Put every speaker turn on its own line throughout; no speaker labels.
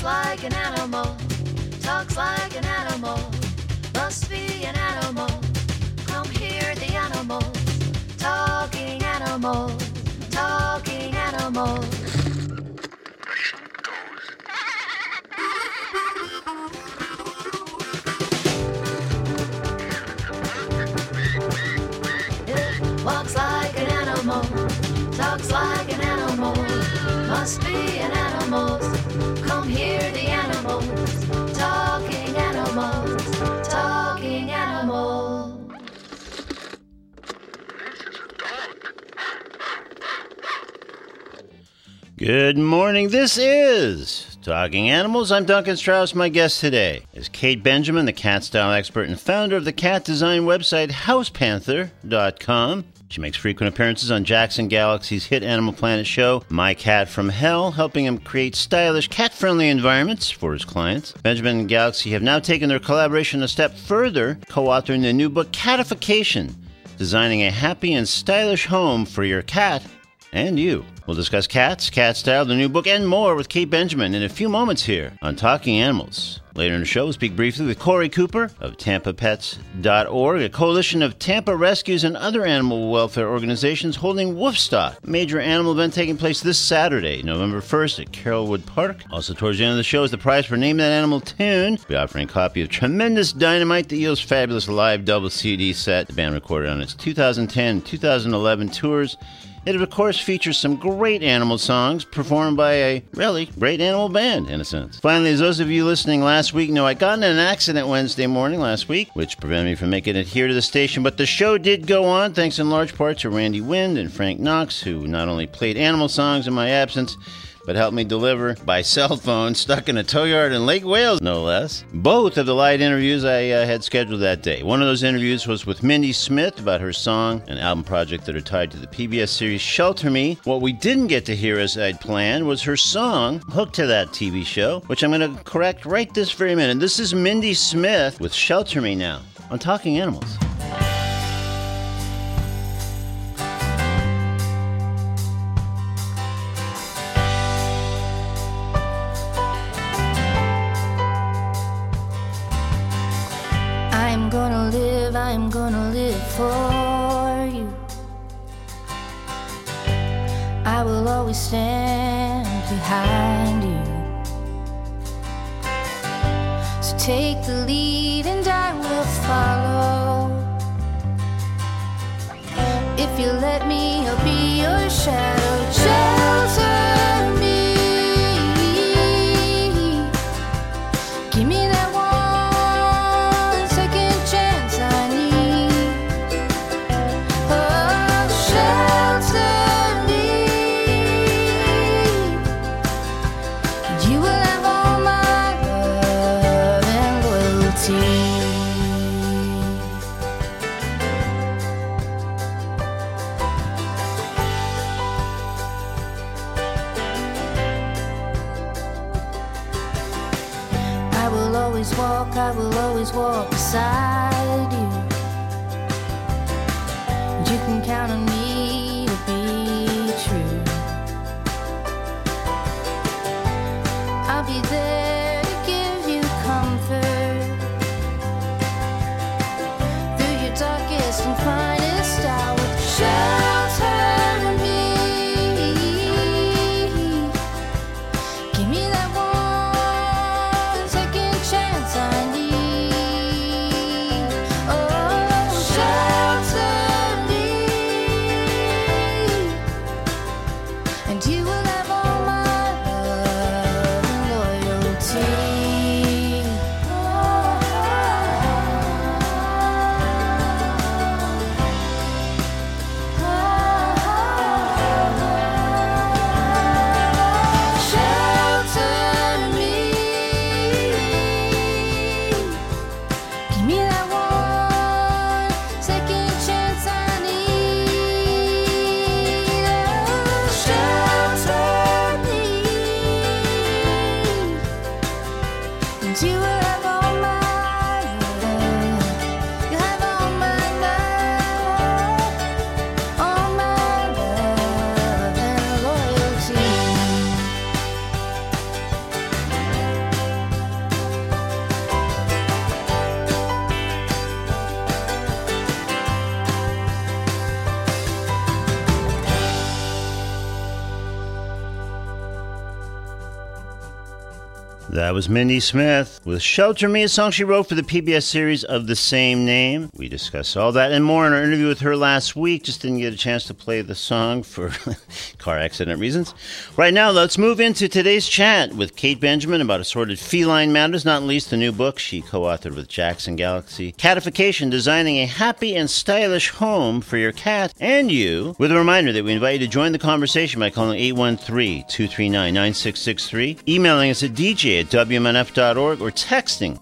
like an animal, talks like an animal, must be an animal. Come hear the animals, talking animals, talking animals. It walks like an animal, talks like an animal, must be an animal. Come hear the animals, talking animals, talking animals.
Good morning, this is Talking Animals. I'm Duncan Strauss. My guest today is Kate Benjamin, the cat style expert and founder of the cat design website housepanther.com. She makes frequent appearances on Jackson Galaxy's hit Animal Planet show, My Cat from Hell, helping him create stylish, cat-friendly environments for his clients. Benjamin and Galaxy have now taken their collaboration a step further, co-authoring the new book, Catification, designing a happy and stylish home for your cat and you. We'll discuss cats, cat style, the new book, and more with Kate Benjamin in a few moments here on Talking Animals. Later in the show, we'll speak briefly with Corey Cooper of TampaPets.org, a coalition of Tampa rescues and other animal welfare organizations holding Woofstock, a major animal event taking place this Saturday, November 1st at Carrollwood Park. Also, towards the end of the show is the prize for Name That Animal Tune. We'll be offering a copy of Tremendous Dynamite, the Eels' fabulous live double CD set the band recorded on its 2010-2011 tours. It, of course, features some great animal songs performed by a really great animal band, in a sense. Finally, as those of you listening last week know, I got in an accident Wednesday morning last week, which prevented me from making it here to the station, but the show did go on, thanks in large part to Randy Wind and Frank Knox, who not only played animal songs in my absence, but helped me deliver by cell phone, stuck in a tow yard in Lake Wales, no less. Both of the light interviews I had scheduled that day. One of those interviews was with Mindy Smith about her song and album project that are tied to the PBS series Shelter Me. What we didn't get to hear as I'd planned was her song, hooked to that TV show, which I'm going to correct right this very minute. This is Mindy Smith with Shelter Me now on Talking Animals.
I'm gonna live for you. I will always stand behind you. So take the lead and I will follow. If you let me, I'll be your shadow. Shelter me. Give me that I will always walk beside you. You can count on me to be true. I'll be there to give you comfort through your darkest and finest hour. Shelter me. Give me that one second chance I need. Oh, shelter me.
That was Mindy Smith with Shelter Me, a song she wrote for the PBS series of the same name. We discussed all that and more in our interview with her last week. Just didn't get a chance to play the song for car accident reasons. Right now, let's move into today's chat with Kate Benjamin about assorted feline matters, not least the new book she co-authored with Jackson Galaxy, Catification, Designing a Happy and Stylish Home for Your Cat and You, with a reminder that we invite you to join the conversation by calling 813-239-9663, emailing us at dj@wmnf.org, or texting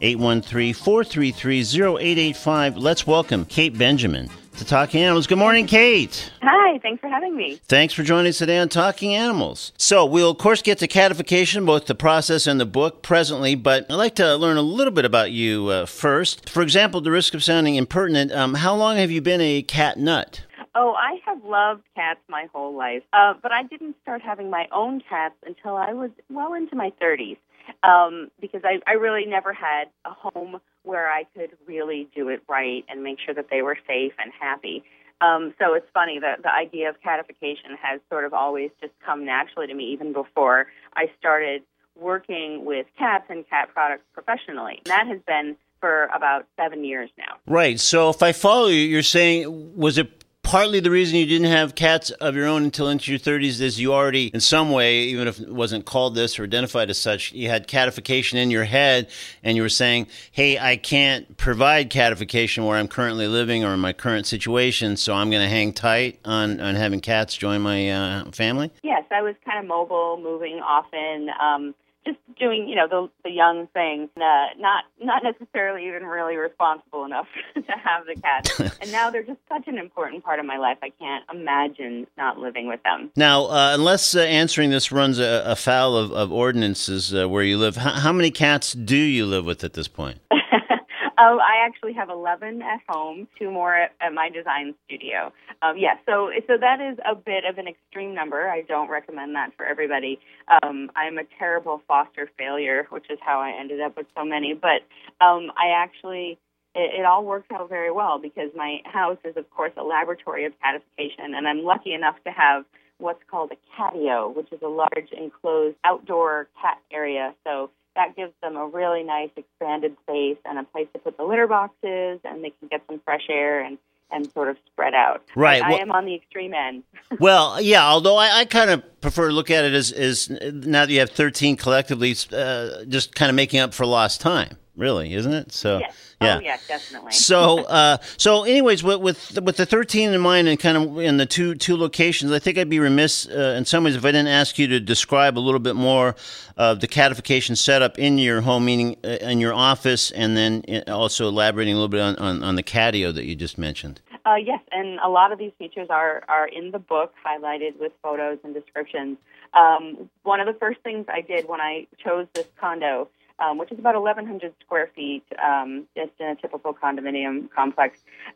813-433-0885. Let's welcome Kate Benjamin to Talking Animals. Good morning, Kate.
Hi, thanks for having me.
Thanks for joining us today on Talking Animals. So we'll, of course, get to catification, both the process and the book presently, but I'd like to learn a little bit about you first. For example, at the risk of sounding impertinent, how long have you been a cat nut?
Oh, I have loved cats my whole life, but I didn't start having my own cats until I was well into my 30s, because I really never had a home where I could really do it right and make sure that they were safe and happy. So it's funny that the idea of catification has sort of always just come naturally to me, even before I started working with cats and cat products professionally. And that has been for about 7 years now.
Right. So if I follow you, you're saying, was it partly the reason you didn't have cats of your own until into your 30s is you already, in some way, even if it wasn't called this or identified as such, you had catification in your head, and you were saying, hey, I can't provide catification where I'm currently living or in my current situation, so I'm going to hang tight on having cats join my family?
Yes, I was kind of mobile, moving often, just doing, the young thing, not necessarily even really responsible enough to have the cats. And now they're just such an important part of my life. I can't imagine not living with them.
Now, unless answering this runs afoul of ordinances where you live, how many cats do you live with at this point?
I actually have 11 at home, 2 more at my design studio. So that is a bit of an extreme number. I don't recommend that for everybody. I'm a terrible foster failure, which is how I ended up with so many. But it all works out very well because my house is, of course, a laboratory of catification, and I'm lucky enough to have what's called a catio, which is a large enclosed outdoor cat area. So that gives them a really nice expanded space and a place to put the litter boxes, and they can get some fresh air and sort of spread out.
Right.
I am on the extreme end.
Well, yeah, although I kind of prefer to look at it as now that you have 13 collectively, just kind of making up for lost time, really, isn't it? So,
yes.
Yeah.
Oh, yes, definitely.
So anyways, with the 13 in mind and kind of in the two locations, I think I'd be remiss in some ways if I didn't ask you to describe a little bit more of the catification setup in your home, meaning in your office, and then also elaborating a little bit on the catio that you just mentioned.
Yes, and a lot of these features are in the book, highlighted with photos and descriptions. One of the first things I did when I chose this condo, which is about 1,100 square feet, just in a typical condominium complex.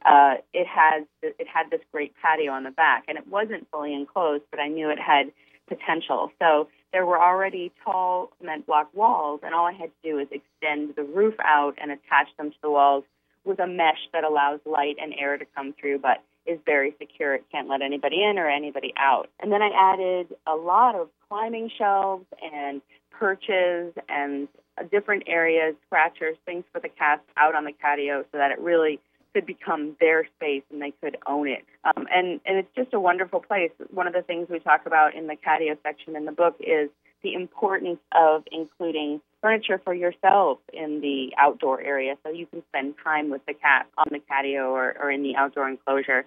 It had this great patio on the back, and it wasn't fully enclosed, but I knew it had potential. So there were already tall cement block walls, and all I had to do was extend the roof out and attach them to the walls with a mesh that allows light and air to come through, but is very secure. It can't let anybody in or anybody out. And then I added a lot of climbing shelves and perches and different areas, scratchers, things for the cats out on the catio so that it really could become their space and they could own it. And it's just a wonderful place. One of the things we talk about in the catio section in the book is the importance of including furniture for yourself in the outdoor area so you can spend time with the cat on the catio or in the outdoor enclosure.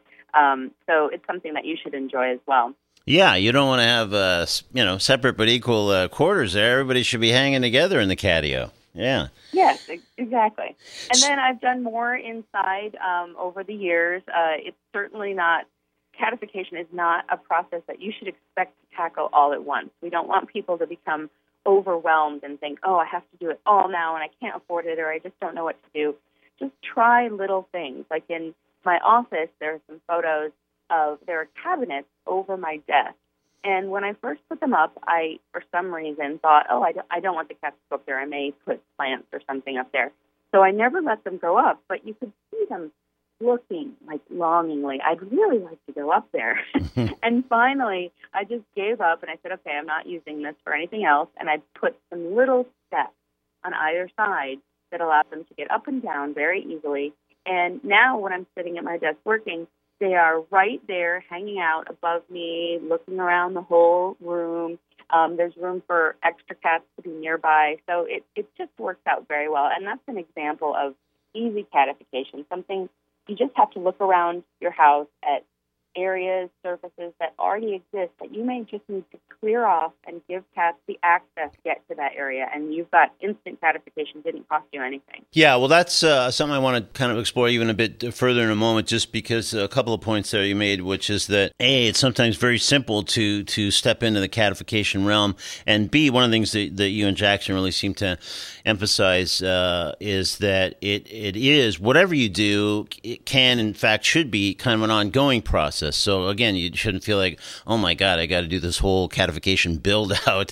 So it's something that you should enjoy as well.
Yeah, you don't want to have separate but equal quarters there. Everybody should be hanging together in the catio. Yeah.
Yes, exactly. And then I've done more inside over the years. It's certainly not, catification is not a process that you should expect to tackle all at once. We don't want people to become overwhelmed and think, oh, I have to do it all now and I can't afford it or I just don't know what to do. Just try little things. Like in my office, there are some photos there are cabinets over my desk. And when I first put them up, I, for some reason, thought, oh, I don't want the cats to go up there. I may put plants or something up there. So I never let them go up, but you could see them looking, like, longingly. I'd really like to go up there. And finally, I just gave up, and I said, okay, I'm not using this for anything else. And I put some little steps on either side that allows them to get up and down very easily. And now when I'm sitting at my desk working, they are right there hanging out above me, looking around the whole room. There's room for extra cats to be nearby. So it just works out very well. And that's an example of easy catification, something you just have to look around your house at areas, surfaces that already exist that you may just need to clear off and give cats the access to get to that area. And you've got instant catification, didn't cost you anything.
Yeah, well, that's something I want to kind of explore even a bit further in a moment, just because a couple of points there you made, which is that, A, it's sometimes very simple to step into the catification realm, and B, one of the things that you and Jackson really seem to emphasize is that it is, whatever you do, it can, in fact, should be kind of an ongoing process. So again, you shouldn't feel like, oh my God, I got to do this whole catification build out,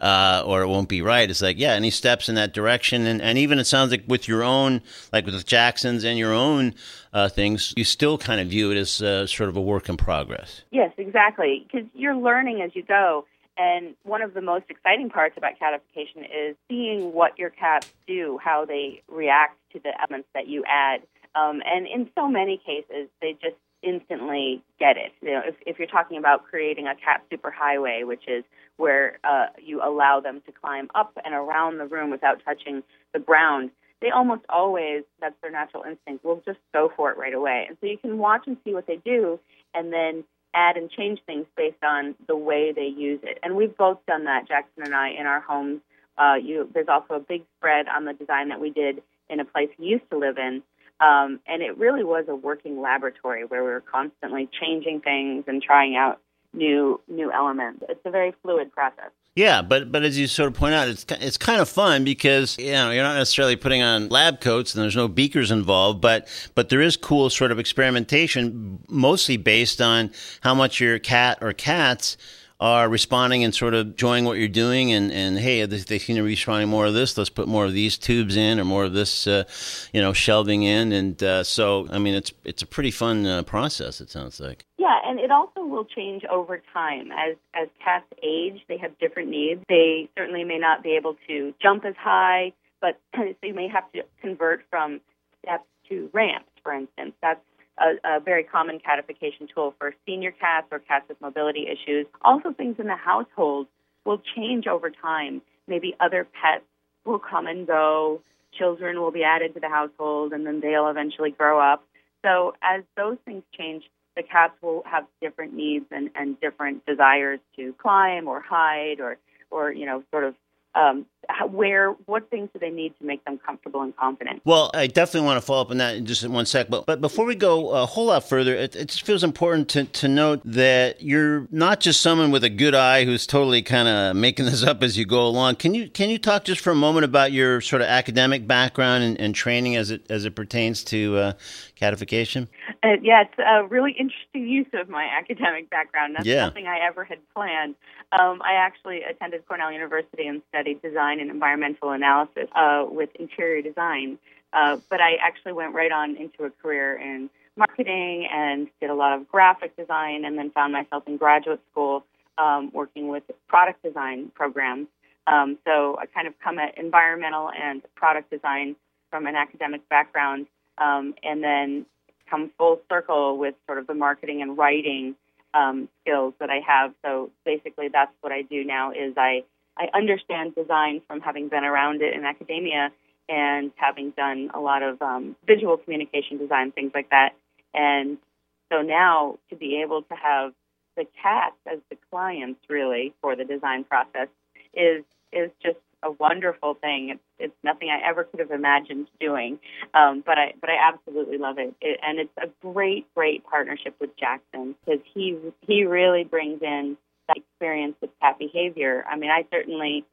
or it won't be right. It's like, yeah, any steps in that direction, and even it sounds like with your own, like with Jackson's and your own things, you still kind of view it as sort of a work in progress.
Yes, exactly, because you're learning as you go. And one of the most exciting parts about catification is seeing what your cats do, how they react to the elements that you add. And in so many cases, they just instantly get it. You know, if you're talking about creating a cat superhighway, which is where you allow them to climb up and around the room without touching the ground, they almost always, that's their natural instinct, will just go for it right away. And so you can watch and see what they do and then add and change things based on the way they use it. And we've both done that, Jackson and I, in our homes. There's also a big spread on the design that we did in a place he used to live in. And it really was a working laboratory where we were constantly changing things and trying out new elements. It's a very fluid process.
Yeah, but as you sort of point out, it's kind of fun because, you know, you're not necessarily putting on lab coats and there's no beakers involved, but there is cool sort of experimentation, mostly based on how much your cat or cats are responding and sort of enjoying what you're doing, and hey, they seem to be responding more of this, let's put more of these tubes in or more of this shelving in, and so I mean it's a pretty fun process, it sounds like.
Yeah, and it also will change over time. As cats age, they have different needs. They certainly may not be able to jump as high, but so you may have to convert from steps to ramps, for instance. That's a very common catification tool for senior cats or cats with mobility issues. Also, things in the household will change over time. Maybe other pets will come and go. Children will be added to the household, and then they'll eventually grow up. So as those things change, the cats will have different needs and different desires to climb or hide or sort of what things do they need to make them comfortable and confident?
Well, I definitely want to follow up on that in just one sec. But before we go a whole lot further, it just feels important to note that you're not just someone with a good eye who's totally kind of making this up as you go along. Can you talk just for a moment about your sort of academic background and training as it pertains to catification?
Yeah, it's a really interesting use of my academic background. That's nothing I ever had planned. I actually attended Cornell University and studied design and environmental analysis with interior design. But I actually went right on into a career in marketing and did a lot of graphic design, and then found myself in graduate school working with product design programs. So I kind of come at environmental and product design from an academic background, and then come full circle with sort of the marketing and writing skills that I have. So basically that's what I do now is I understand design from having been around it in academia and having done a lot of visual communication design, things like that. And so now to be able to have the cats as the clients really for the design process is just a wonderful thing. It's nothing I ever could have imagined doing, but I absolutely love it. And it's a great partnership with Jackson because he really brings in that experience with cat behavior. I mean, I certainly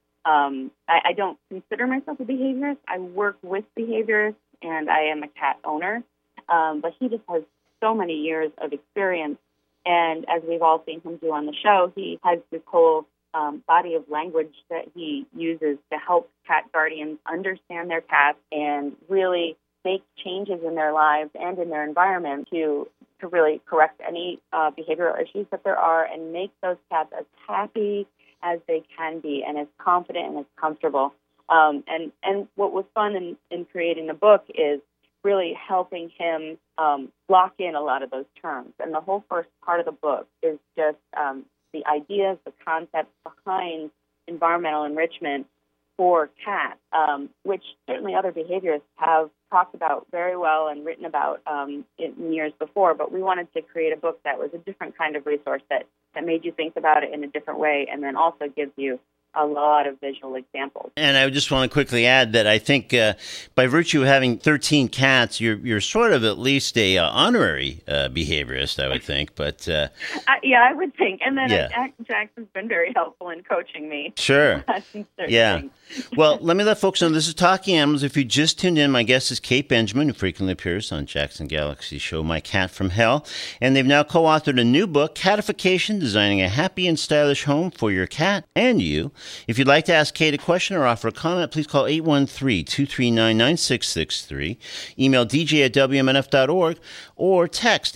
I don't consider myself a behaviorist. I work with behaviorists, and I am a cat owner. But he just has so many years of experience, and as we've all seen him do on the show, he has this whole body of language that he uses to help cat guardians understand their cats and really make changes in their lives and in their environment to really correct any behavioral issues that there are and make those cats as happy as they can be and as confident and as comfortable. And what was fun in creating the book is really helping him lock in a lot of those terms. And the whole first part of the book is just the ideas, the concepts behind environmental enrichment for cats, which certainly other behaviorists have talked about very well and written about in years before. But we wanted to create a book that was a different kind of resource that made you think about it in a different way, and then also gives you a lot of visual examples.
And I just want to quickly add that I think by virtue of having 13 cats, you're sort of at least a honorary behaviorist, I would think. But
yeah, I would think. And then Jackson's been very helpful in coaching me.
Sure. Yeah. Well, let me let folks know this is Talking Animals. If you just tuned in, my guest is Kate Benjamin, who frequently appears on Jackson Galaxy's show, My Cat from Hell. And they've now co-authored a new book, Catification, Designing a Happy and Stylish Home for Your Cat and You. If you'd like to ask Kate a question or offer a comment, please call 813-239-9663, email dj@wmnf.org, or text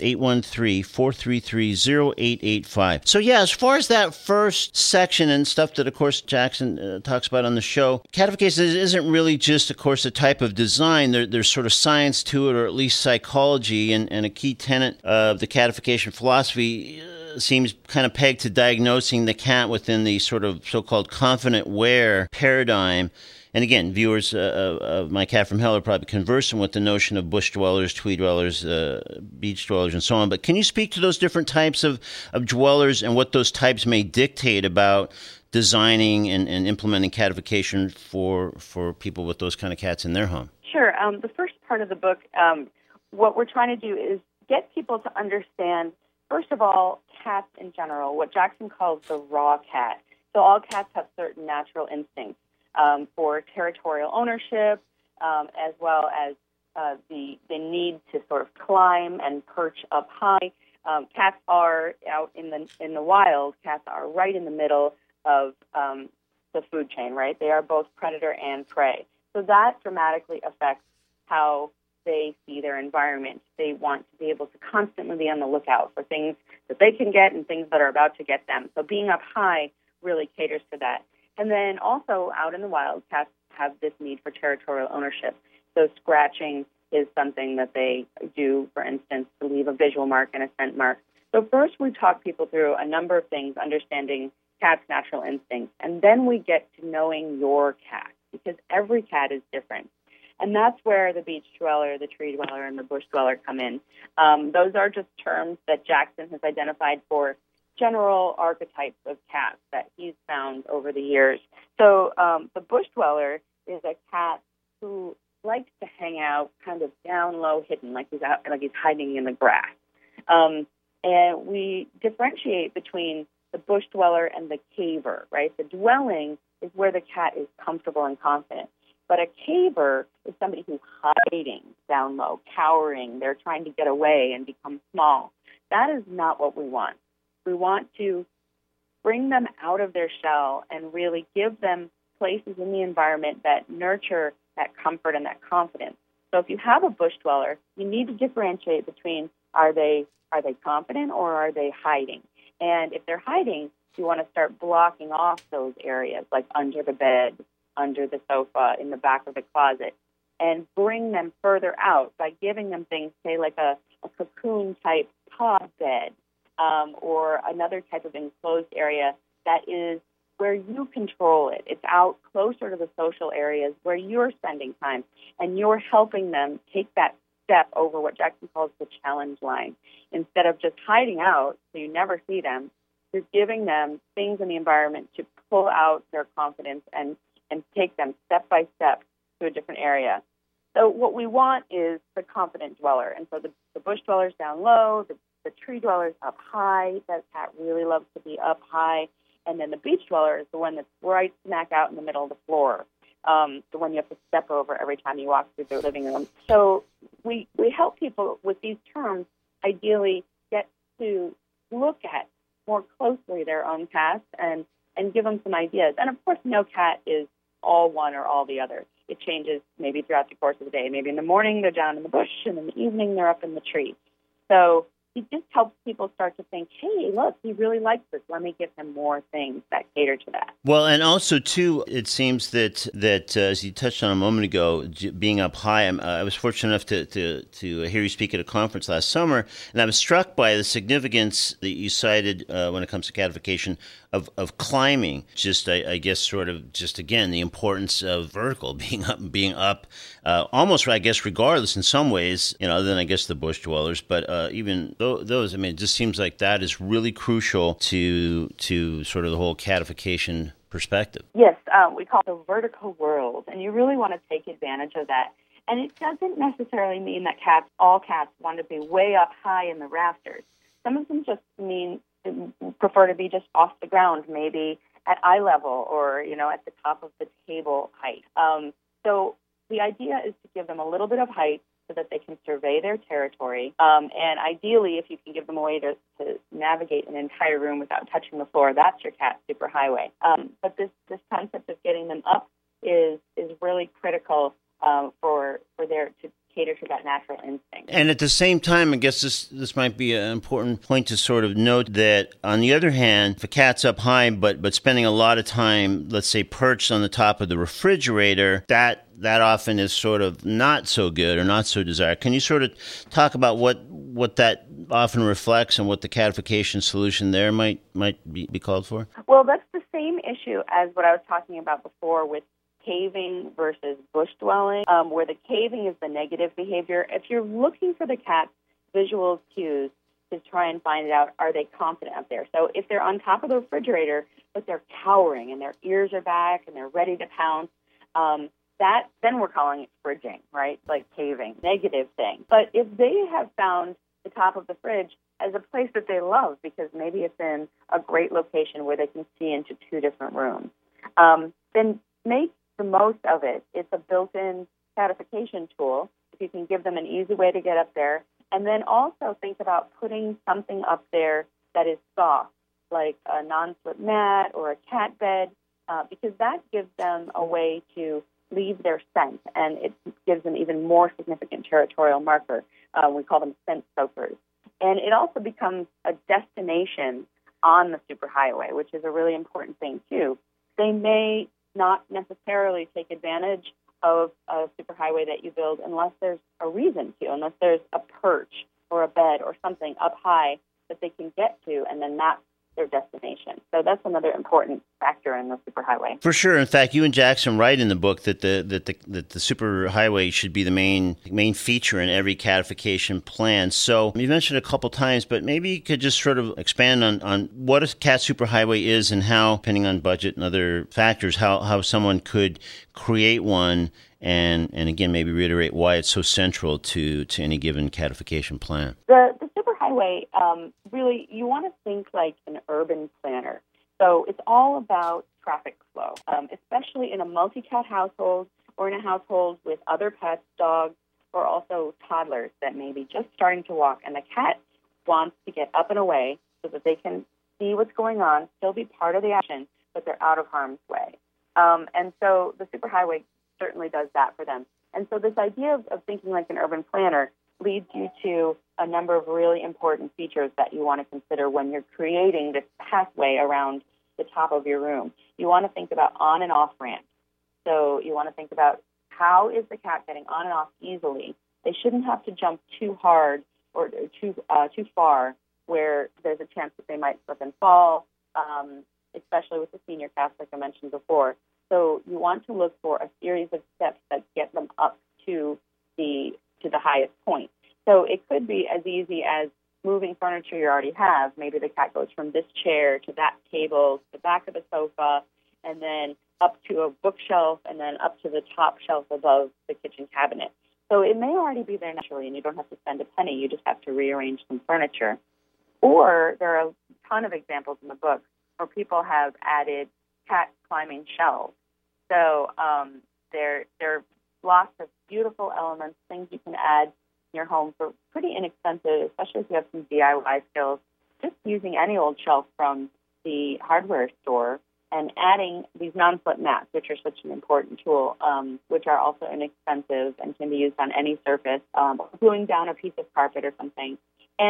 813-433-0885. So yeah, as far as that first section and stuff that, of course, Jackson talks about on the show, catification isn't really just, of course, a type of design. There's sort of science to it, or at least psychology, and a key tenet of the catification philosophy seems kind of pegged to diagnosing the cat within the sort of so-called confident wear paradigm. And again, viewers of My Cat from Hell are probably conversant with the notion of bush dwellers, tree dwellers, beach dwellers, and so on. But can you speak to those different types of dwellers and what those types may dictate about designing and implementing catification for people with those kind of cats in their home?
Sure. The first part of the book, what we're trying to do is get people to understand, first of all, cats in general, what Jackson calls the raw cat. So all cats have certain natural instincts for territorial ownership, as well as the need to sort of climb and perch up high. Cats are out in the wild. Cats are right in the middle of the food chain, right? They are both predator and prey. So that dramatically affects how they see their environment. They want to be able to constantly be on the lookout for things that they can get and things that are about to get them. So being up high really caters to that. And then also out in the wild, cats have this need for territorial ownership. So scratching is something that they do, for instance, to leave a visual mark and a scent mark. So first we talk people through a number of things, understanding cats' natural instincts, and then we get to knowing your cat, because every cat is different. And that's where the beach dweller, the tree dweller, and the bush dweller come in. Those are just terms that Jackson has identified for general archetypes of cats that he's found over the years. So the bush dweller is a cat who likes to hang out kind of down low, hidden, like he's hiding in the grass. And we differentiate between the bush dweller and the caver, right? The dwelling is where the cat is comfortable and confident. But a caver is somebody who's hiding down low, cowering. They're trying to get away and become small. That is not what we want. We want to bring them out of their shell and really give them places in the environment that nurture that comfort and that confidence. So if you have a bush dweller, you need to differentiate between are they confident or are they hiding? And if they're hiding, you want to start blocking off those areas, like under the bed, under the sofa, in the back of the closet, and bring them further out by giving them things, say, like a cocoon-type pod bed, or another type of enclosed area that is where you control it. It's out closer to the social areas where you're spending time, and you're helping them take that step over what Jackson calls the challenge line. Instead of just hiding out so you never see them, you're giving them things in the environment to pull out their confidence and take them step by step to a different area. So what we want is the confident dweller. And so the bush dweller's down low, the tree dweller's up high. That cat really loves to be up high. And then the beach dweller is the one that's right smack out in the middle of the floor, the one you have to step over every time you walk through the living room. So we help people with these terms ideally get to look at more closely their own cats and give them some ideas. And, of course, no cat is all one or all the other. It changes maybe throughout the course of the day. Maybe in the morning they're down in the bush, and in the evening they're up in the tree. So it just helps people start to think, hey, look, he really likes this. Let me give him more things that cater to that.
Well, and also, too, it seems that as you touched on a moment ago, being up high, I was fortunate enough to hear you speak at a conference last summer, and I was struck by the significance that you cited when it comes to catification of climbing. Just, I guess, sort of just, again, the importance of vertical, being up, almost, I guess, regardless in some ways, other than, I guess, the bush dwellers, but even those, I mean, it just seems like that is really crucial to sort of the whole catification perspective.
Yes, we call it the vertical world, and you really want to take advantage of that. And it doesn't necessarily mean that all cats want to be way up high in the rafters. Some of them just prefer to be just off the ground, maybe at eye level or, at the top of the table height. So the idea is to give them a little bit of height so that they can survey their territory. And ideally, if you can give them a way to navigate an entire room without touching the floor, that's your cat superhighway. But this concept of getting them up is really critical for their to cater to that natural instinct.
And at the same time, I guess this might be an important point to sort of note that, on the other hand, if a cat's up high but spending a lot of time, let's say, perched on the top of the refrigerator, that often is sort of not so good or not so desired. Can you sort of talk about what that often reflects and what the catification solution there might be called for?
Well, that's the same issue as what I was talking about before with caving versus bush dwelling, where the caving is the negative behavior. If you're looking for the cat's visual cues to try and find out, are they confident up there? So if they're on top of the refrigerator, but they're cowering and their ears are back and they're ready to pounce, then we're calling it fridging, right? Like caving, negative thing. But if they have found the top of the fridge as a place that they love because maybe it's in a great location where they can see into two different rooms, then make the most of it. It's a built-in catification tool. If you can give them an easy way to get up there, and then also think about putting something up there that is soft, like a non-slip mat or a cat bed, because that gives them a way to leave their scent, and it gives them even more significant territorial marker. We call them scent soakers. And it also becomes a destination on the superhighway, which is a really important thing, too. They may not necessarily take advantage of a superhighway that you build unless there's a reason to, unless there's a perch or a bed or something up high that they can get to, and then that's their destination. So that's another important factor in the superhighway.
For sure. In fact, you and Jackson write in the book that the superhighway should be the main feature in every catification plan. So you mentioned it a couple times, but maybe you could just sort of expand on what a cat superhighway is and how, depending on budget and other factors, how someone could create one, and again, maybe reiterate why it's so central to any given catification plan.
The superhighway, really, you want to think like an urban planner. So it's all about traffic flow, especially in a multi-cat household or in a household with other pets, dogs, or also toddlers that may be just starting to walk. And the cat wants to get up and away so that they can see what's going on, still be part of the action, but they're out of harm's way. And so the superhighway certainly does that for them. And so this idea of thinking like an urban planner leads you to a number of really important features that you want to consider when you're creating this pathway around the top of your room. You want to think about on and off ramps. So you want to think about how is the cat getting on and off easily. They shouldn't have to jump too hard or too far where there's a chance that they might slip and fall, especially with the senior cats, like I mentioned before. So you want to look for a series of steps that get them up to the highest point. So it could be as easy as moving furniture you already have. Maybe the cat goes from this chair to that table, to the back of the sofa, and then up to a bookshelf, and then up to the top shelf above the kitchen cabinet. So it may already be there naturally, and you don't have to spend a penny. You just have to rearrange some furniture. Or there are a ton of examples in the book where people have added cat climbing shelves. So there are lots of beautiful elements, things you can add in your home for pretty inexpensive, especially if you have some DIY skills. Just using any old shelf from the hardware store and adding these non-slip mats, which are such an important tool, which are also inexpensive and can be used on any surface, gluing down a piece of carpet or something. And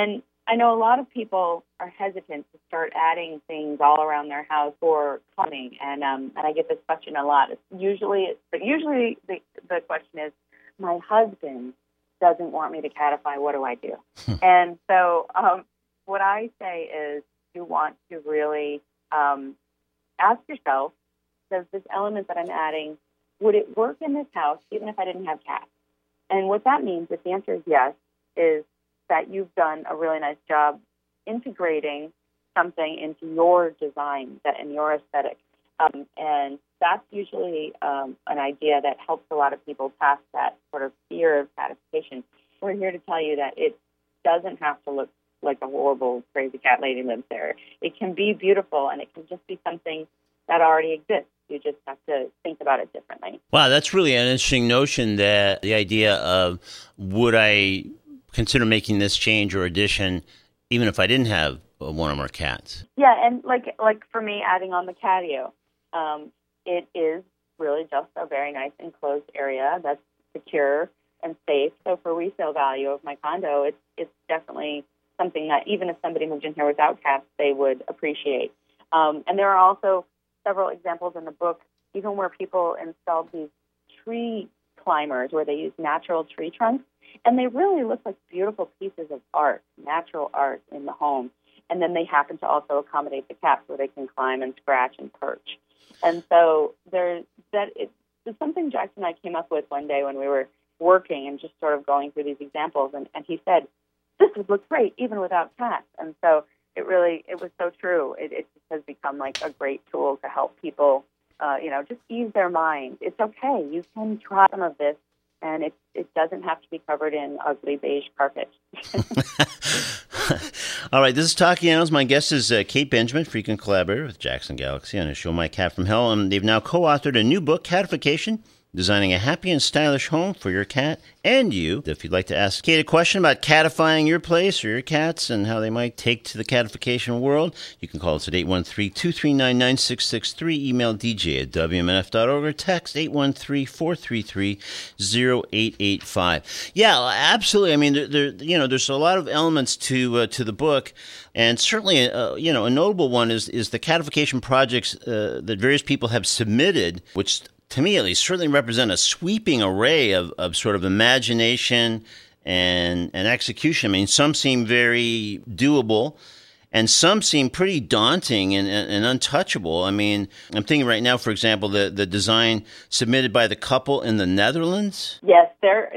I know a lot of people are hesitant to start adding things all around their house for plumbing, and I get this question a lot. It's usually the question is, my husband doesn't want me to catify. What do I do? And so what I say is, you want to really ask yourself, does this element that I'm adding, would it work in this house even if I didn't have cats? And what that means, if the answer is yes, is that you've done a really nice job integrating something into your design and your aesthetic. And that's usually an idea that helps a lot of people past that sort of fear of catification. We're here to tell you that it doesn't have to look like a horrible, crazy cat lady lives there. It can be beautiful, and it can just be something that already exists. You just have to think about it differently.
Wow, that's really an interesting notion, that the idea of, would I consider making this change or addition even if I didn't have one or more cats?
Yeah, and like for me, adding on the catio, it is really just a very nice enclosed area that's secure and safe. So for resale value of my condo, it's definitely something that even if somebody moved in here without cats, they would appreciate. And there are also several examples in the book, even where people installed these tree climbers where they use natural tree trunks, and they really look like beautiful pieces of art, natural art in the home. And then they happen to also accommodate the cats where they can climb and scratch and perch. And so there's something Jackson and I came up with one day when we were working and just sort of going through these examples, and he said, this would look great even without cats. And so it was so true. It just has become like a great tool to help people, just ease their mind. It's okay. You can try some of this, and it doesn't have to be covered in ugly beige carpet.
All right, this is Talking Animals. My guest is Kate Benjamin, frequent collaborator with Jackson Galaxy on his show My Cat from Hell. And they've now co-authored a new book, Catification, Designing a Happy and Stylish Home for Your Cat and You. If you'd like to ask Kate a question about catifying your place or your cats and how they might take to the catification world, you can call us at 813-239-9663, email dj@wmnf.org, or text 813-433-0885. Yeah, absolutely. I mean, there's a lot of elements to the book, and certainly, a notable one is the catification projects that various people have submitted, which, to me at least, certainly represent a sweeping array of sort of imagination and execution. I mean, some seem very doable, and some seem pretty daunting and untouchable. I mean, I'm thinking right now, for example, the design submitted by the couple in the Netherlands.
Yes, there's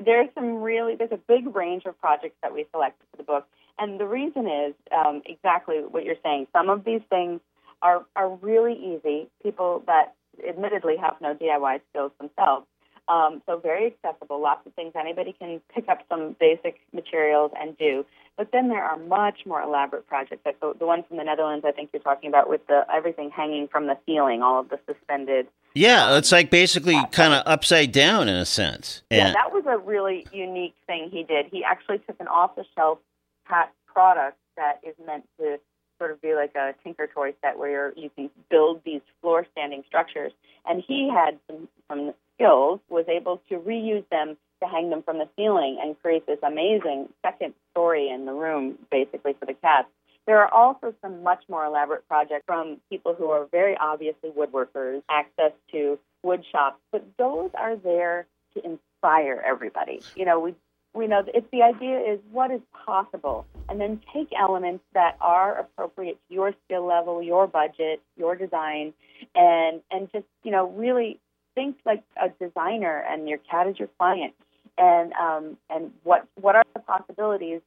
a big range of projects that we selected for the book. And the reason is exactly what you're saying. Some of these things are really easy. People that admittedly have no DIY skills themselves. So very accessible, lots of things. Anybody can pick up some basic materials and do. But then there are much more elaborate projects. Like the one from the Netherlands, I think you're talking about, with everything hanging from the ceiling, all of the suspended.
Yeah, it's like basically kind of upside down in a sense.
Yeah, that was a really unique thing he did. He actually took an off-the-shelf cat product that is meant to sort of be like a Tinker Toy set where you can build these floor-standing structures. And he had some skills, was able to reuse them to hang them from the ceiling and create this amazing second story in the room, basically, for the cats. There are also some much more elaborate projects from people who are very obviously woodworkers, access to wood shops, but those are there to inspire everybody. We know the idea is what is possible, and then take elements that are appropriate to your skill level, your budget, your design, and just really think like a designer, and your cat is your client, and what are the possibilities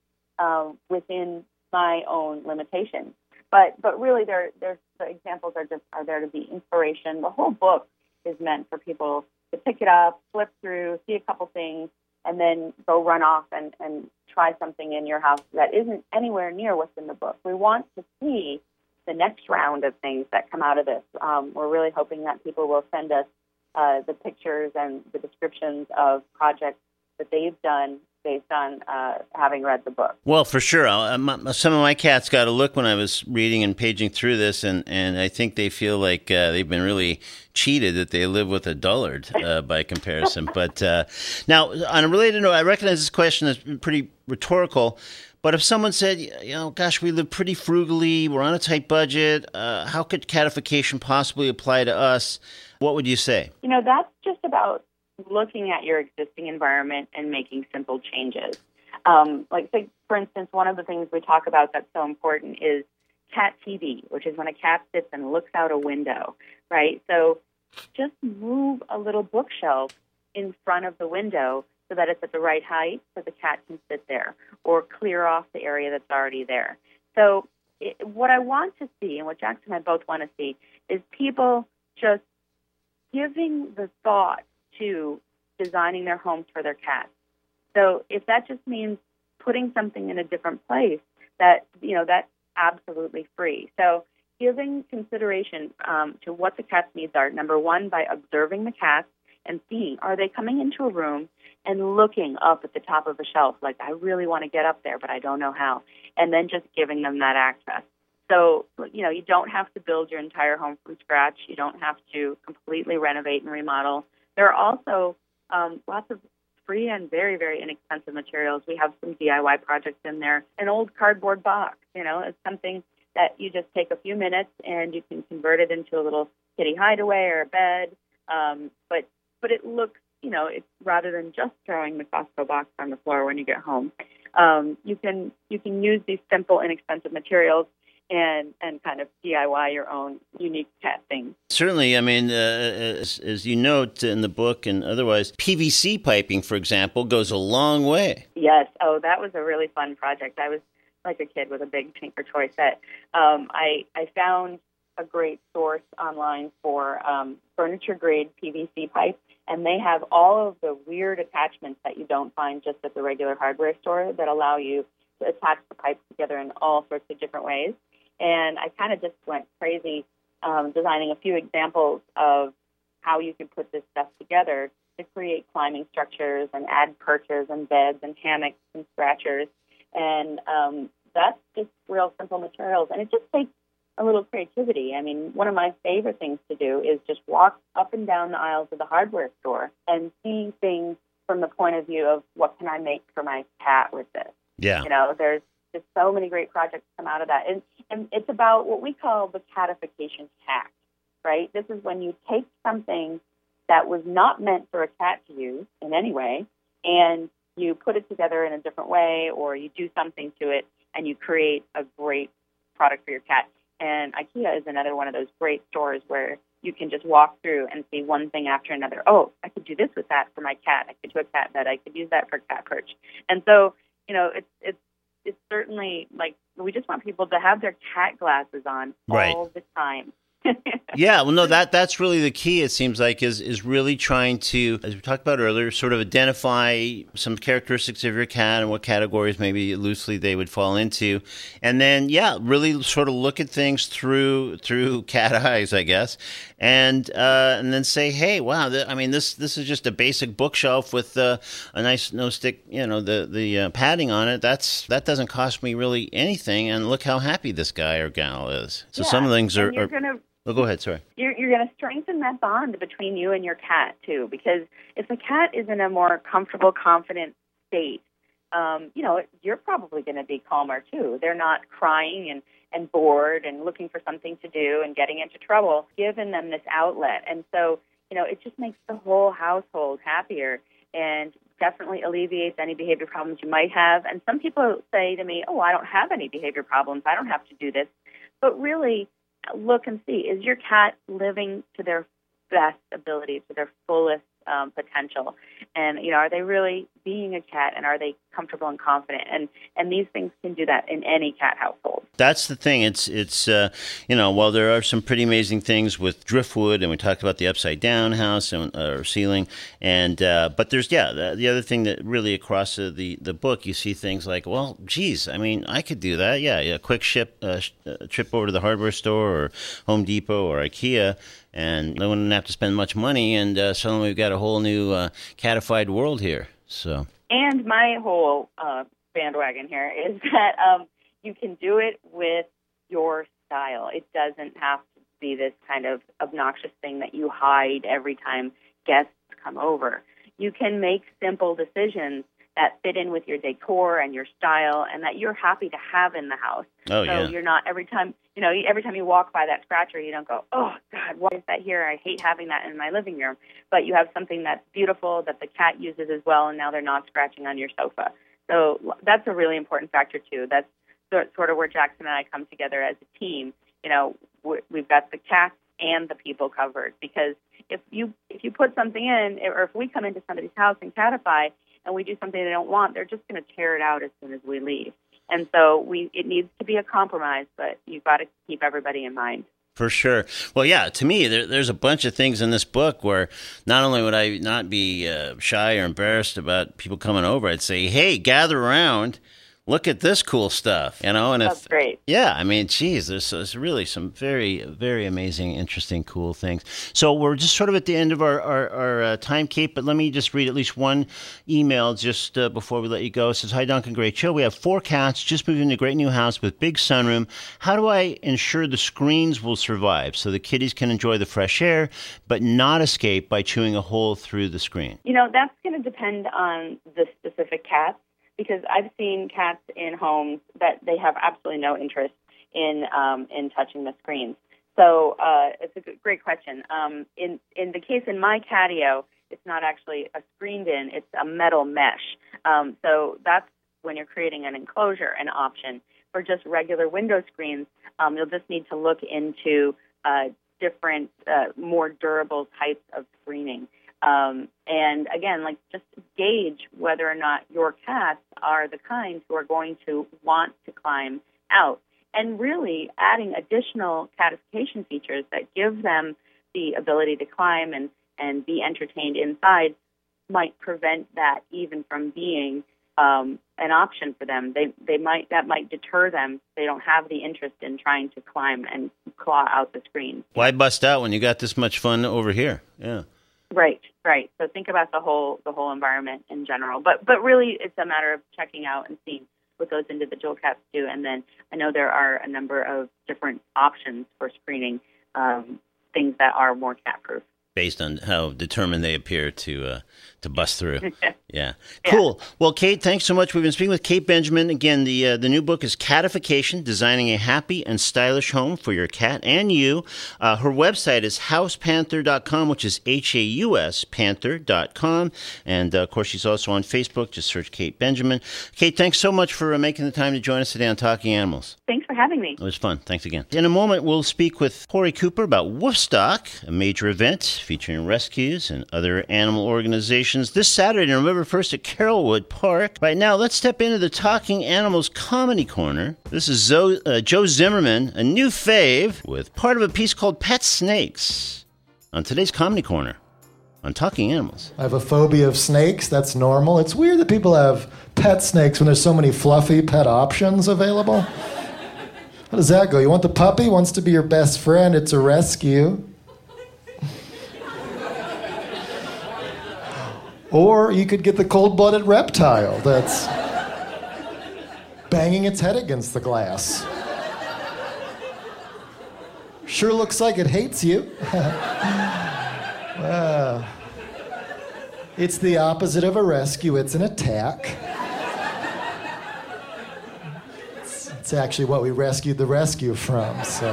within my own limitations. But really, the examples are there to be inspiration. The whole book is meant for people to pick it up, flip through, see a couple things, and then go run off and try something in your house that isn't anywhere near what's in the book. We want to see the next round of things that come out of this. We're really hoping that people will send us the pictures and the descriptions of projects that they've done based on having read the book.
Well, for sure. Some of my cats got a look when I was reading and paging through this, and I think they feel like they've been really cheated that they live with a dullard by comparison. But now, on a related note, I recognize this question is pretty rhetorical, But if someone said, gosh, we live pretty frugally, we're on a tight budget, how could catification possibly apply to us? What would you say?
That's just about looking at your existing environment and making simple changes. Say, for instance, one of the things we talk about that's so important is cat TV, which is when a cat sits and looks out a window, right? So just move a little bookshelf in front of the window so that it's at the right height so the cat can sit there, or clear off the area that's already there. So what I want to see, and what Jackson and I both want to see, is people just giving the thought to designing their homes for their cats. So if that just means putting something in a different place, that's absolutely free. So giving consideration to what the cat's needs are, number one, by observing the cats and seeing, are they coming into a room and looking up at the top of a shelf, like, I really want to get up there, but I don't know how, and then just giving them that access. So, you don't have to build your entire home from scratch. You don't have to completely renovate and remodel. There are also lots of free and very, very inexpensive materials. We have some DIY projects in there. An old cardboard box, is something that you just take a few minutes and you can convert it into a little kitty hideaway or a bed. But it looks, it's, rather than just throwing the Costco box on the floor when you get home, you can use these simple, inexpensive materials and kind of DIY your own unique cat thing.
Certainly. I mean, as you note in the book and otherwise, PVC piping, for example, goes a long way.
Yes. Oh, that was a really fun project. I was like a kid with a big Tinker Toy set. I found a great source online for furniture-grade PVC pipe, and they have all of the weird attachments that you don't find just at the regular hardware store that allow you to attach the pipes together in all sorts of different ways. And I kind of just went crazy designing a few examples of how you could put this stuff together to create climbing structures and add perches and beds and hammocks and scratchers. And that's just real simple materials. And it just takes a little creativity. I mean, one of my favorite things to do is just walk up and down the aisles of the hardware store and see things from the point of view of, what can I make for my cat with this?
Yeah.
There's just so many great projects come out of that. And it's about what we call the catification hack, right? This is when you take something that was not meant for a cat to use in any way, and you put it together in a different way, or you do something to it, and you create a great product for your cat. And IKEA is another one of those great stores where you can just walk through and see one thing after another. Oh, I could do this with that for my cat. I could do a cat bed. I could use that for a cat perch. And so, it's certainly like we just want people to have their cat glasses on all the time.
Yeah, well, no, that's really the key, it seems like, is really trying to, as we talked about earlier, sort of identify some characteristics of your cat and what categories maybe loosely they would fall into. And then, really sort of look at things through cat eyes, I guess, and then say, hey, wow, this is just a basic bookshelf with a nice no-stick, the padding on it. That doesn't cost me really anything, and look how happy this guy or gal is. So some things are... Oh, go ahead, sorry. You're
going to strengthen that bond between you and your cat, too, because if the cat is in a more comfortable, confident state, you're probably going to be calmer, too. They're not crying and bored and looking for something to do and getting into trouble, giving them this outlet. And so, it just makes the whole household happier and definitely alleviates any behavior problems you might have. And some people say to me, oh, I don't have any behavior problems. I don't have to do this. But really, look and see, is your cat living to their best ability, to their fullest potential? And, are they really being a cat, and are they comfortable and confident? And these things can do that in any cat household.
That's the thing. It's while there are some pretty amazing things with driftwood, and we talked about the upside down house or ceiling, and but there's the other thing that really across the book you see things like, well, geez, I mean, I could do that. Yeah, quick trip over to the hardware store or Home Depot or IKEA, and no one wouldn't have to spend much money, and suddenly we've got a whole new catified world here. So. And
my whole bandwagon here is that you can do it with your style. It doesn't have to be this kind of obnoxious thing that you hide every time guests come over. You can make simple decisions that fit in with your decor and your style, and that you're happy to have in the house.
Oh,
so
yeah.
you're not every time you walk by that scratcher, you don't go, oh God, why is that here? I hate having that in my living room. But you have something that's beautiful that the cat uses as well, and now they're not scratching on your sofa. So that's a really important factor too. That's sort of where Jackson and I come together as a team. We've got the cats and the people covered, because if you put something in, or if we come into somebody's house and catify and we do something they don't want, they're just going to tear it out as soon as we leave. And so it needs to be a compromise, but you've got to keep everybody in mind.
For sure. Well, yeah, to me, there's a bunch of things in this book where not only would I not be shy or embarrassed about people coming over, I'd say, hey, gather around. Look at this cool stuff, and
That's great.
Yeah, I mean, geez, there's really some very, very amazing, interesting, cool things. So we're just sort of at the end of our time, Kate, but let me just read at least one email just before we let you go. It says, hi, Duncan, great show. We have 4 cats, just moved into a great new house with big sunroom. How do I ensure the screens will survive so the kitties can enjoy the fresh air, but not escape by chewing a hole through the screen?
That's going to depend on the specific cat. Because I've seen cats in homes that they have absolutely no interest in touching the screens. So it's a great question. In the case in my catio, it's not actually a screened in; it's a metal mesh. So that's when you're creating an enclosure, an option. For just regular window screens, you'll just need to look into different, more durable types of screening. And again, just gauge whether or not your cats are the kind who are going to want to climb out. And really adding additional catification features that give them the ability to climb and be entertained inside might prevent that even from being an option for them. That might deter them. They don't have the interest in trying to climb and claw out the screen.
Why bust out when you got this much fun over here? Yeah.
Right. So think about the whole environment in general. But really, it's a matter of checking out and seeing what those individual cats do. And then I know there are a number of different options for screening things that are more cat-proof.
Based on how determined they appear to bust through. Yeah. Cool. Well, Kate, thanks so much. We've been speaking with Kate Benjamin. Again, the new book is Catification, Designing a Happy and Stylish Home for Your Cat and You. Her website is housepanther.com, which is HAUS, panther.com. And, of course, she's also on Facebook. Just search Kate Benjamin. Kate, thanks so much for making the time to join us today on Talking Animals.
Thanks for having me.
It was fun. Thanks again. In a moment, we'll speak with Corey Cooper about Woofstock, a major event featuring rescues and other animal organizations this Saturday, November 1st at Carrollwood Park. Right now, let's step into the Talking Animals Comedy Corner. This is Joe Zimmerman, a new fave, with part of a piece called Pet Snakes on today's Comedy Corner on Talking Animals.
I have a phobia of snakes. That's normal. It's weird that people have pet snakes when there's so many fluffy pet options available. How does that go? You want the puppy? Wants to be your best friend. It's a rescue. Or you could get the cold-blooded reptile that's banging its head against the glass. Sure looks like it hates you. It's the opposite of a rescue. It's an attack. It's actually what we rescued the rescue from, so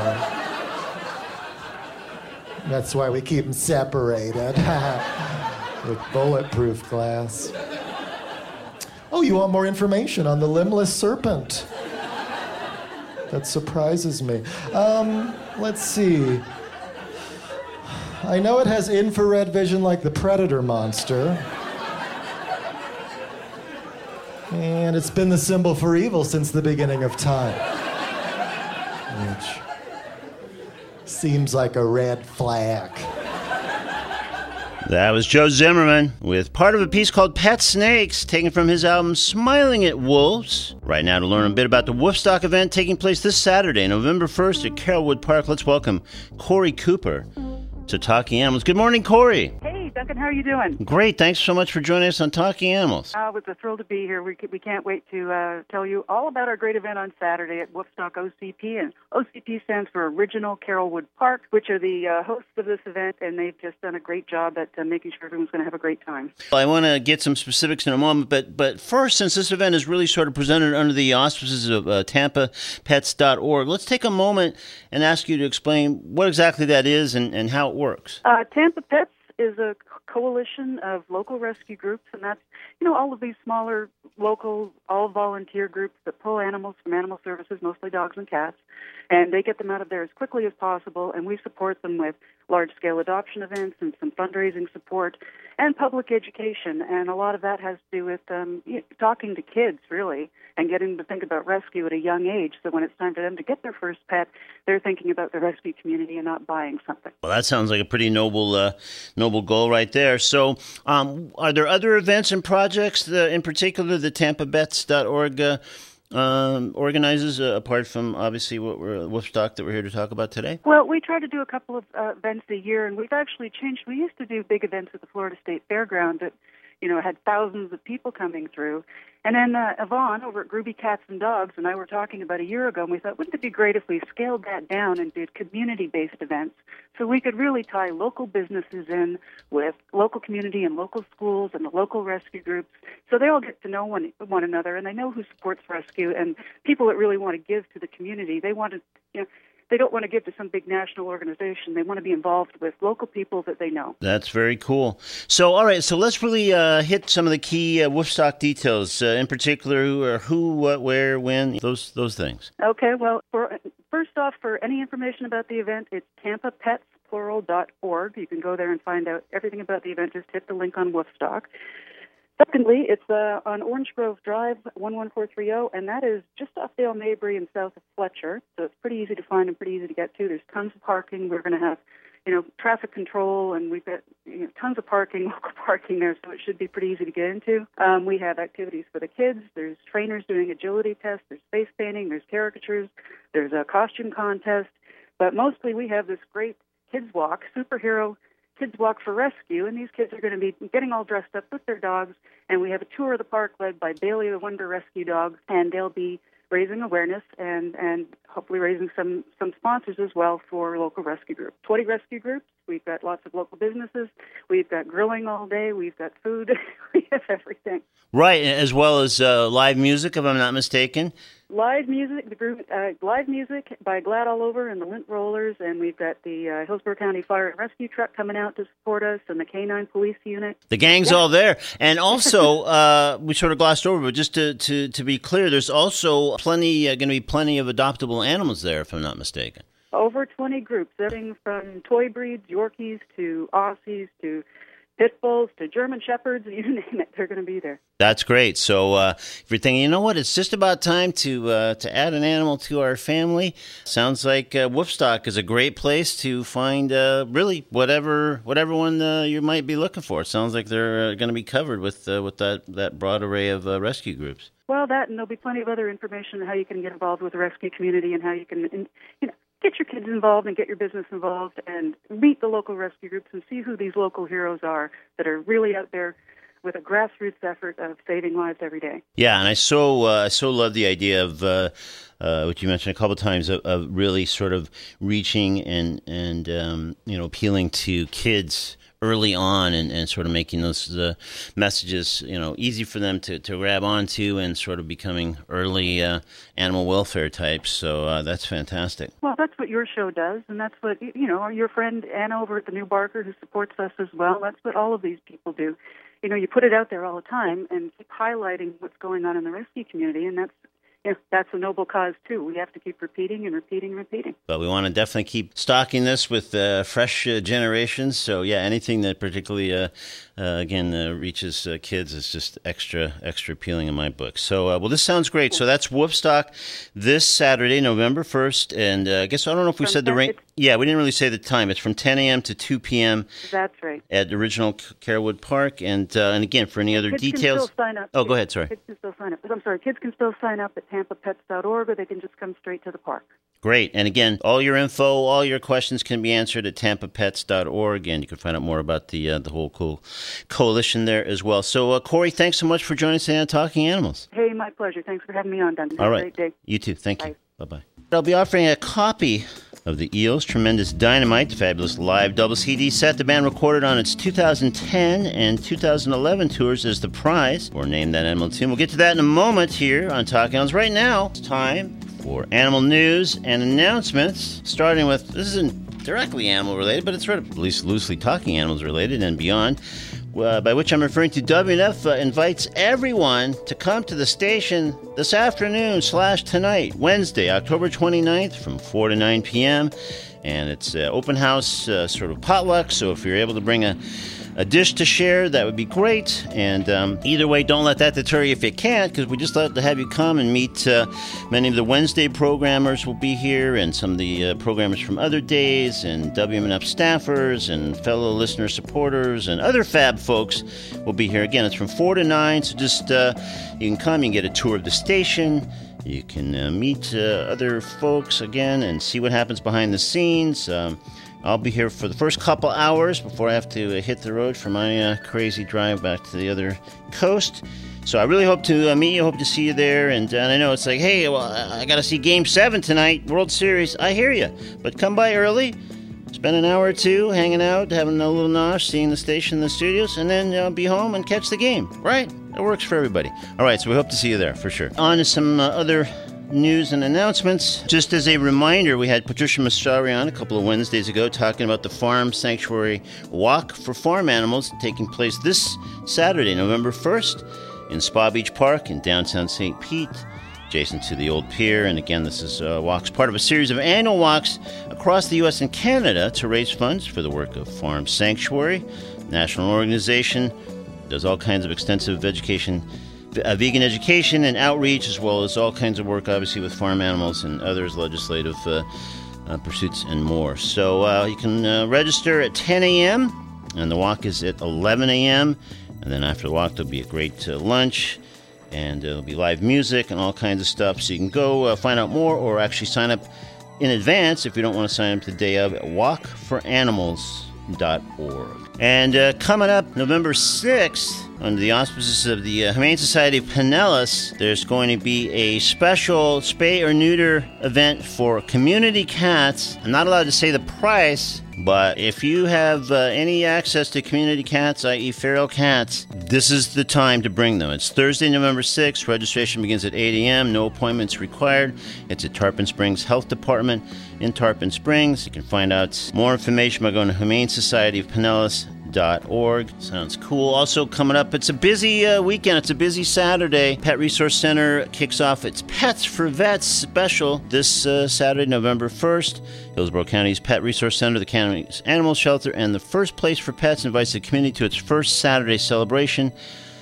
that's why we keep them separated. With bulletproof glass. Oh, you want more information on the limbless serpent? That surprises me. Let's see. I know it has infrared vision like the predator monster. And it's been the symbol for evil since the beginning of time. Which seems like a red flag.
That was Joe Zimmerman with part of a piece called Pet Snakes, taken from his album Smiling at Wolves. Right now, to learn a bit about the Woofstock event taking place this Saturday, November 1st at Carrollwood Park, let's welcome Corey Cooper to Talking Animals. Good morning, Corey.
Hey,
Duncan. How are you doing?
Great. Thanks so much for joining us on Talking Animals.
It's a thrill to be here. We can't wait to tell you all about our great event on Saturday at Woodstock OCP. And OCP stands for Original Carrollwood Park, which are the hosts of this event, and they've just done a great job at making sure everyone's going to have a great time.
Well, I want to get some specifics in a moment, but first, since this event is really sort of presented under the auspices of TampaPets.org, let's take a moment and ask you to explain what exactly that is and how it works.
Tampa Pets is a coalition of local rescue groups, and that's, all of these smaller, local, all-volunteer groups that pull animals from animal services, mostly dogs and cats, and they get them out of there as quickly as possible, and we support them with large-scale adoption events and some fundraising support and public education, and a lot of that has to do with talking to kids, really, and getting them to think about rescue at a young age, so when it's time for them to get their first pet, they're thinking about the rescue community and not buying something.
Well, that sounds like a pretty noble goal right there. So are there other events and projects, in particular, the TampaPets.org organizes, apart from, obviously, what we're Woodstock that we're here to talk about today?
Well, we try to do a couple of events a year, and we've actually changed. We used to do big events at the Florida State Fairground that, had thousands of people coming through. And then Yvonne over at Groovy Cats and Dogs and I were talking about a year ago, and we thought, wouldn't it be great if we scaled that down and did community-based events so we could really tie local businesses in with local community and local schools and the local rescue groups so they all get to know one another, and they know who supports rescue, and people that really want to give to the community. They want to, they don't want to give to some big national organization. They want to be involved with local people that they know.
That's very cool. So, all right, so let's really hit some of the key Woodstock details, in particular, who, what, where, when, those things.
Okay, well, first off, for any information about the event, it's TampaPets.org. You can go there and find out everything about the event. Just hit the link on Woodstock. Secondly, it's on Orange Grove Drive, 11430, and that is just off Dale Mabry and south of Fletcher, so it's pretty easy to find and pretty easy to get to. There's tons of parking. We're going to have, traffic control, and we've got tons of parking, local parking there, so it should be pretty easy to get into. We have activities for the kids. There's trainers doing agility tests. There's face painting. There's caricatures. There's a costume contest. But mostly we have this great kids walk, superhero Kids Walk for Rescue, and these kids are going to be getting all dressed up with their dogs, and we have a tour of the park led by Bailey the Wonder Rescue Dog, and they'll be raising awareness and hopefully raising some sponsors as well for local rescue groups. 20 rescue groups. We've got lots of local businesses. We've got grilling all day. We've got food. We have everything.
Right, as well as live music, if I'm not mistaken.
Live music, the group, live music by Glad All Over and the Lint Rollers, and we've got the Hillsborough County Fire and Rescue Truck coming out to support us, and the K-9 Police Unit.
The gang's all there. And also, we sort of glossed over, but just to be clear, there's also going to be plenty of adoptable animals there, if I'm not mistaken.
Over 20 groups, everything from toy breeds, Yorkies, to Aussies, to Pit Bulls, to German Shepherds, you name it, they're going to be there.
That's great. So if you're thinking, you know what, it's just about time to add an animal to our family, sounds like Woodstock is a great place to find really whatever one you might be looking for. It sounds like they're going to be covered with that broad array of rescue groups.
Well, that, and there'll be plenty of other information on how you can get involved with the rescue community and how you can, get your kids involved and get your business involved and meet the local rescue groups and see who these local heroes are that are really out there with a grassroots effort of saving lives every day.
Yeah, and I so love the idea of what you mentioned a couple of times of really sort of reaching and appealing to kids early on and sort of making those messages, easy for them to grab onto and sort of becoming early animal welfare types. So that's fantastic.
Well, that's what your show does, and that's what, your friend Anna over at the New Barker who supports us as well, that's what all of these people do. You put it out there all the time and keep highlighting what's going on in the rescue community, and that's a noble cause, too. We have to keep repeating and repeating and repeating. But
we want to definitely keep stocking this with fresh generations. So, yeah, anything that particularly, reaches kids is just extra appealing in my book. So, this sounds great. So that's Woodstock this Saturday, November 1st. And I guess I don't know if we said the range. Yeah, we didn't really say the time. It's from 10 a.m. to 2 p.m.
That's right.
At the original Carrollwood Park. And again, for any other
kids
details.
Can still sign up.
Oh, go ahead. Sorry.
Kids can still sign up. I'm sorry. Kids can still sign up at TampaPets.org, or they can just come straight to the park.
Great. And again, all your info, all your questions can be answered at tampapets.org, and you can find out more about the whole cool coalition there as well. So, Corey, thanks so much for joining us today on Talking Animals.
Hey, my pleasure. Thanks for having me on, Duncan.
All right.
Have a great day.
You too. Thank you.
Bye.
Bye-bye. I'll be offering a copy of the Eels' Tremendous Dynamite, the fabulous live double CD set the band recorded on its 2010 and 2011 tours as the prize for Name That Animal Tune. We'll get to that in a moment here on Talking Animals. Right now, it's time for animal news and announcements, starting with, this isn't directly animal related, but it's sort of at least loosely Talking Animals related and beyond, by which I'm referring to WNF invites everyone to come to the station this afternoon / tonight, Wednesday, October 29th from 4 to 9 p.m. And it's open house sort of potluck, so if you're able to bring a dish to share, that would be great. And either way, don't let that deter you if you can't, because we just love to have you come and meet many of the Wednesday programmers will be here, and some of the programmers from other days, and WMNF staffers, and fellow listener supporters, and other fab folks will be here. Again, it's from 4 to 9, so just you can come, you can get a tour of the station. You can meet other folks again and see what happens behind the scenes. I'll be here for the first couple hours before I have to hit the road for my crazy drive back to the other coast. So I really hope to meet you, hope to see you there. And I know it's like, hey, well, I got to see Game 7 tonight, World Series. I hear you. But come by early, spend an hour or two hanging out, having a little nosh, seeing the station, the studios, and then be home and catch the game, right? It works for everybody. All right, so we hope to see you there for sure. On to some other news and announcements. Just as a reminder, we had Patricia Mastrari on a couple of Wednesdays ago talking about the Farm Sanctuary Walk for Farm Animals taking place this Saturday, November 1st in Spa Beach Park in downtown St. Pete, adjacent to the old pier. And again, this is walks part of a series of annual walks across the U.S. and Canada to raise funds for the work of Farm Sanctuary, national organization, does all kinds of extensive education, vegan education and outreach, as well as all kinds of work, obviously, with farm animals and others, legislative pursuits and more. So you can register at 10 a.m., and the walk is at 11 a.m., and then after the walk, there'll be a great lunch, and there'll be live music and all kinds of stuff. So you can go find out more or actually sign up in advance if you don't want to sign up the day of at walkforanimals.org. And coming up November 6th, under the auspices of the Humane Society of Pinellas, there's going to be a special spay or neuter event for community cats. I'm not allowed to say the price, but if you have any access to community cats, i.e. feral cats, this is the time to bring them. It's Thursday, November 6th. Registration begins at 8 a.m. No appointments required. It's at Tarpon Springs Health Department in Tarpon Springs. You can find out more information by going to humanesocietyofpinellas.org. Sounds cool. Also coming up, it's a busy weekend. It's a busy Saturday. Pet Resource Center kicks off its Pets for Vets special this Saturday, November 1st. Hillsborough County's Pet Resource Center, the county's animal shelter, and the First Place for Pets invites the community to its first Saturday celebration.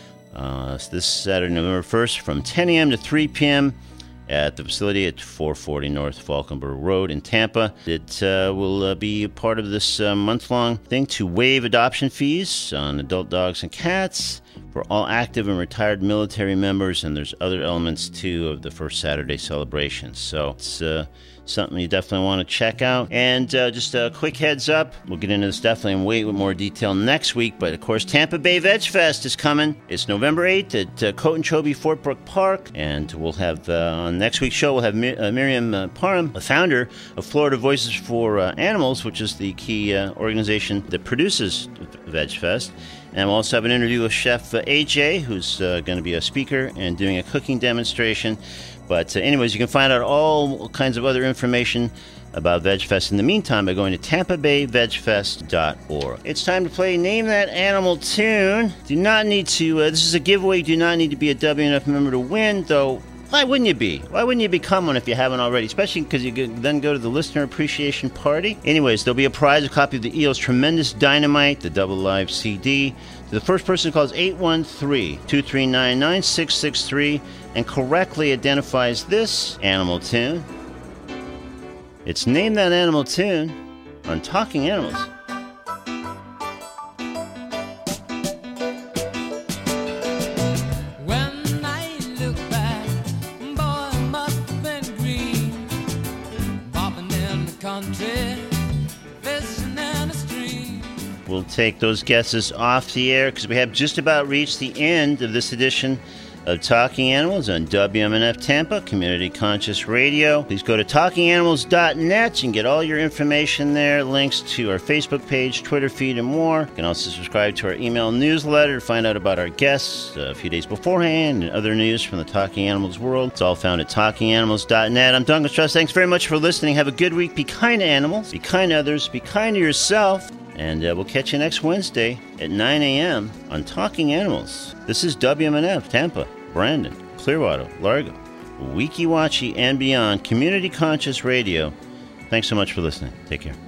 This Saturday, November 1st, from 10 a.m. to 3 p.m. at the facility at 440 North Falkenberg Road in Tampa. It will be a part of this month-long thing to waive adoption fees on adult dogs and cats for all active and retired military members, and there's other elements, too, of the first Saturday celebration. So it's something you definitely want to check out. And just a quick heads up, we'll get into this definitely in way more detail next week, but of course Tampa Bay Veg Fest is coming. It's November 8th at Cotonchobee Fort Brooke Park, and we'll have on next week's show we'll have Miriam Parham, the founder of Florida Voices for Animals, which is the key organization that produces Veg Fest. And we'll also have an interview with Chef AJ, who's going to be a speaker and doing a cooking demonstration. But anyways, you can find out all kinds of other information about VegFest in the meantime by going to TampaBayVegFest.org. It's time to play Name That Animal Tune. Do not need to, this is a giveaway, do not need to be a WNF member to win, though. Why wouldn't you be? Why wouldn't you become one if you haven't already? Especially because you could then go to the Listener Appreciation Party. Anyways, there'll be a prize, a copy of the Eels' Tremendous Dynamite, the double live CD. The first person who calls 813-239-9663 and correctly identifies this animal tune. It's Name That Animal Tune on Talking Animals.
When I look back, boy, I must have been green.
we'll take those guesses off the air because we have just about reached the end of this edition of Talking Animals on WMNF Tampa, Community Conscious Radio. Please go to talkinganimals.net and get all your information there, links to our Facebook page, Twitter feed, and more. You can also subscribe to our email newsletter to find out about our guests a few days beforehand and other news from the Talking Animals world. It's all found at talkinganimals.net. I'm Duncan Strauss. Thanks very much for listening. Have a good week. Be kind to animals, be kind to others, be kind to yourself. And we'll catch you next Wednesday at 9 a.m. on Talking Animals. This is WMNF, Tampa, Brandon, Clearwater, Largo, Weeki Wachee, and beyond. Community Conscious Radio. Thanks so much for listening. Take care.